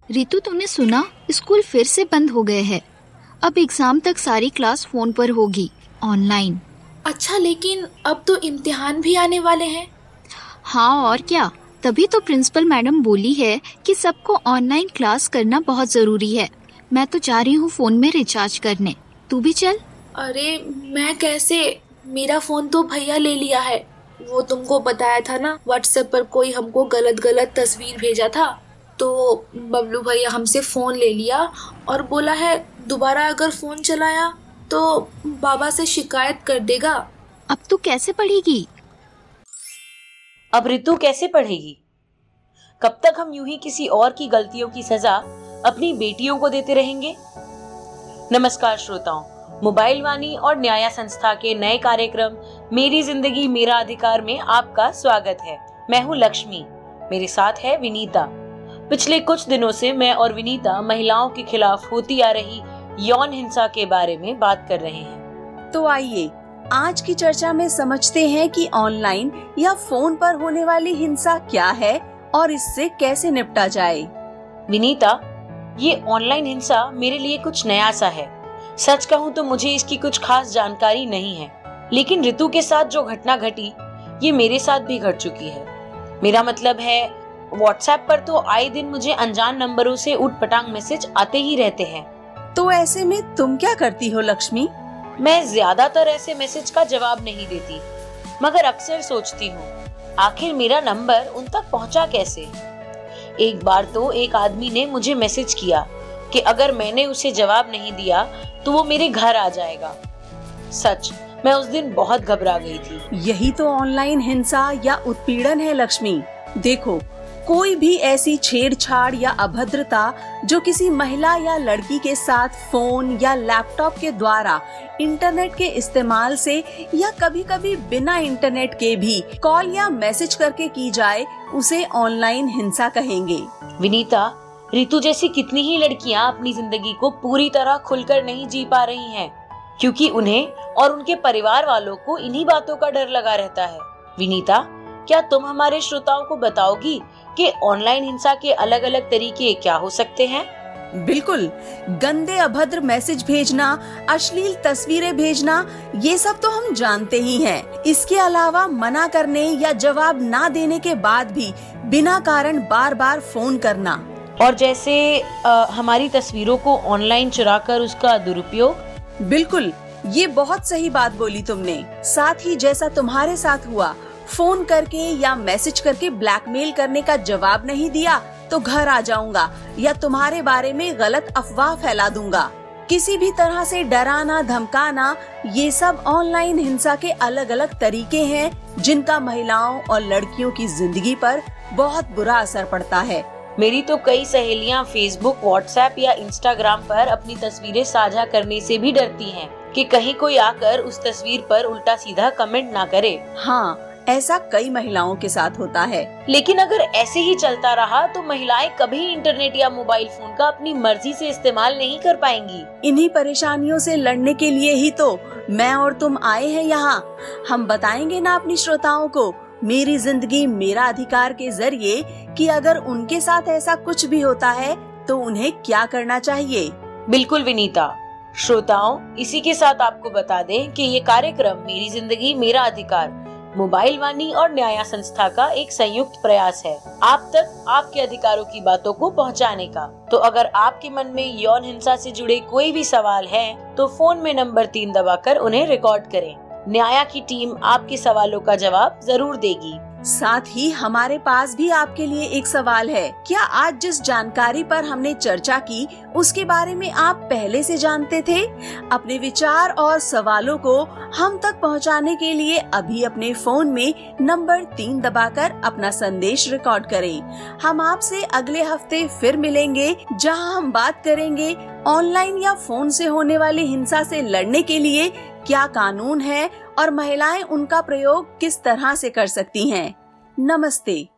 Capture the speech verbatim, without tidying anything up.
रितु, तुमने सुना? स्कूल फिर से बंद हो गए हैं। अब एग्जाम तक सारी क्लास फोन पर होगी, ऑनलाइन। अच्छा, लेकिन अब तो इम्तिहान भी आने वाले हैं। हाँ और क्या, तभी तो प्रिंसिपल मैडम बोली है कि सबको ऑनलाइन क्लास करना बहुत जरूरी है। मैं तो जा रही हूँ फोन में रिचार्ज करने, तू भी चल। अरे मैं कैसे, मेरा फोन तो भैया ले लिया है। वो तुमको बताया था ना, व्हाट्सएप पर कोई हमको गलत गलत तस्वीर भेजा था, तो बबलू भैया हमसे फोन ले लिया और बोला है दोबारा अगर फोन चलाया तो बाबा से शिकायत कर देगा। अब तू कैसे पढ़ेगी? अब रितु कैसे पढ़ेगी? कब तक हम यूं ही किसी और की गलतियों की सजा अपनी बेटियों को देते रहेंगे? नमस्कार श्रोताओं, मोबाइल वाणी और न्याय संस्था के नए कार्यक्रम मेरी जिंदगी मेरा अधिकार में आपका स्वागत है। मैं हूँ लक्ष्मी, मेरे साथ है विनीता। पिछले कुछ दिनों से मैं और विनीता महिलाओं के खिलाफ होती आ रही यौन हिंसा के बारे में बात कर रहे हैं। तो आइए आज की चर्चा में समझते हैं कि ऑनलाइन या फोन पर होने वाली हिंसा क्या है और इससे कैसे निपटा जाए। विनीता, ये ऑनलाइन हिंसा मेरे लिए कुछ नया सा है। सच कहूँ तो मुझे इसकी कुछ खास जानकारी नहीं है, लेकिन रितु के साथ जो घटना घटी ये मेरे साथ भी घट चुकी है। मेरा मतलब है, व्हाट्सएप पर तो आए दिन मुझे अनजान नंबरों से उठपटांग मैसेज आते ही रहते हैं। तो ऐसे में तुम क्या करती हो लक्ष्मी? मैं ज्यादातर ऐसे मैसेज का जवाब नहीं देती, मगर अक्सर सोचती हूँ आखिर मेरा नंबर उन तक पहुँचा कैसे। एक बार तो एक आदमी ने मुझे मैसेज किया कि अगर मैंने उसे जवाब नहीं दिया तो वो मेरे घर आ जाएगा। सच, मैं उस दिन बहुत घबरा गई थी। यही तो ऑनलाइन हिंसा या उत्पीड़न है लक्ष्मी। देखो, कोई भी ऐसी छेड़छाड़ या अभद्रता जो किसी महिला या लड़की के साथ फोन या लैपटॉप के द्वारा इंटरनेट के इस्तेमाल से या कभी-कभी बिना इंटरनेट के भी कॉल या मैसेज करके की जाए, उसे ऑनलाइन हिंसा कहेंगे। विनीता, रितु जैसी कितनी ही लड़कियां अपनी जिंदगी को पूरी तरह खुलकर नहीं जी पा रही हैं, क्योंकि उन्हें और उनके परिवार वालों को इन्हीं बातों का डर लगा रहता है। विनीता, क्या तुम हमारे श्रोताओं को बताओगी कि ऑनलाइन हिंसा के अलग अलग तरीके क्या हो सकते हैं? बिल्कुल, गंदे अभद्र मैसेज भेजना, अश्लील तस्वीरें भेजना, ये सब तो हम जानते ही हैं। इसके अलावा मना करने या जवाब ना देने के बाद भी बिना कारण बार बार फोन करना, और जैसे आ, हमारी तस्वीरों को ऑनलाइन चुराकर उसका दुरुपयोग। बिल्कुल, ये बहुत सही बात बोली तुमने। साथ ही जैसा तुम्हारे साथ हुआ, फोन करके या मैसेज करके ब्लैकमेल करने का जवाब नहीं दिया तो घर आ जाऊंगा या तुम्हारे बारे में गलत अफवाह फैला दूंगा। किसी भी तरह से डराना, धमकाना, ये सब ऑनलाइन हिंसा के अलग अलग तरीके हैं जिनका महिलाओं और लड़कियों की जिंदगी पर बहुत बुरा असर पड़ता है। मेरी तो कई सहेलियां फेसबुक, व्हाट्सएप या इंस्टाग्राम पर अपनी तस्वीरें साझा करने से भी डरती हैं कि कहीं कोई आकर उस तस्वीर पर उल्टा सीधा कमेंट ना करे। हाँ, ऐसा कई महिलाओं के साथ होता है। लेकिन अगर ऐसे ही चलता रहा तो महिलाएं कभी इंटरनेट या मोबाइल फोन का अपनी मर्जी से इस्तेमाल नहीं कर पाएंगी। इन्हीं परेशानियों से लड़ने के लिए ही तो मैं और तुम आए हैं यहाँ। हम बताएंगे ना अपनी श्रोताओं को मेरी जिंदगी मेरा अधिकार के जरिए कि अगर उनके साथ ऐसा कुछ भी होता है तो उन्हें क्या करना चाहिए। बिल्कुल विनीता। श्रोताओं, इसी के साथ आपको बता दें कि ये कार्यक्रम मेरी जिंदगी मेरा अधिकार मोबाइल वाणी और न्याय संस्था का एक संयुक्त प्रयास है आप तक आपके अधिकारों की बातों को पहुंचाने का। तो अगर आपके मन में यौन हिंसा से जुड़े कोई भी सवाल है तो फोन में नंबर तीन दबाकर उन्हें रिकॉर्ड करें। न्याय की टीम आपके सवालों का जवाब जरूर देगी। साथ ही हमारे पास भी आपके लिए एक सवाल है। क्या आज जिस जानकारी पर हमने चर्चा की उसके बारे में आप पहले से जानते थे? अपने विचार और सवालों को हम तक पहुंचाने के लिए अभी अपने फोन में नंबर तीन दबाकर अपना संदेश रिकॉर्ड करें। हम आपसे अगले हफ्ते फिर मिलेंगे, जहां हम बात करेंगे ऑनलाइन या फोन से होने वाली हिंसा से लड़ने के लिए क्या कानून है और महिलाएं उनका प्रयोग किस तरह से कर सकती हैं। नमस्ते।